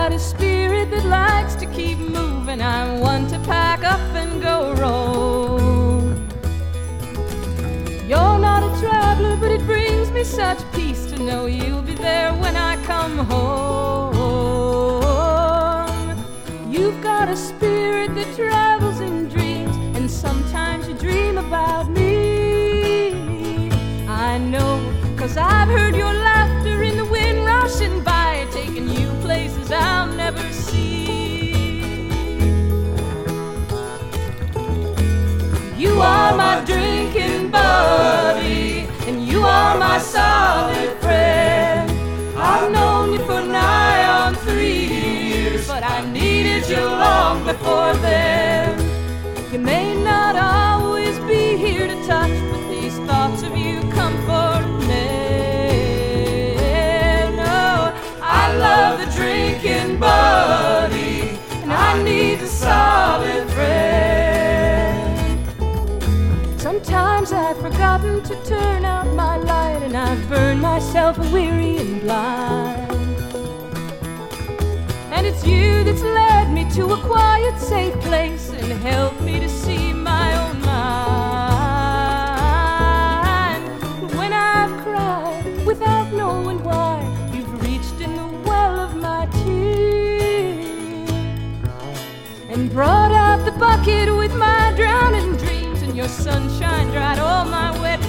got a spirit that likes to keep moving. I'm one to pack up and go roam. You're not a traveler, but it brings me such peace to know you'll be there when I come home. You've got a spirit that travels in dreams, and sometimes you dream about me. I know, 'cause I've heard your laughter in the wind rushing by, taking you places I'll never see. You are my drinking buddy, and you are my solid friend. I've known you for nigh on 3 years, but I needed you long before then. You may not always be here to touch, but these thoughts of you comfort me. No, I love the drinking buddy, and I need the solid friend. Sometimes I've forgotten to turn out my light, and I've burned myself weary and blind. And it's you that's led me to a quiet, safe place and helped me to see my own mind. When I've cried without knowing why, you've reached in the well of my tears and brought out the bucket with my drowning dreams, and your sunshine dried all my wet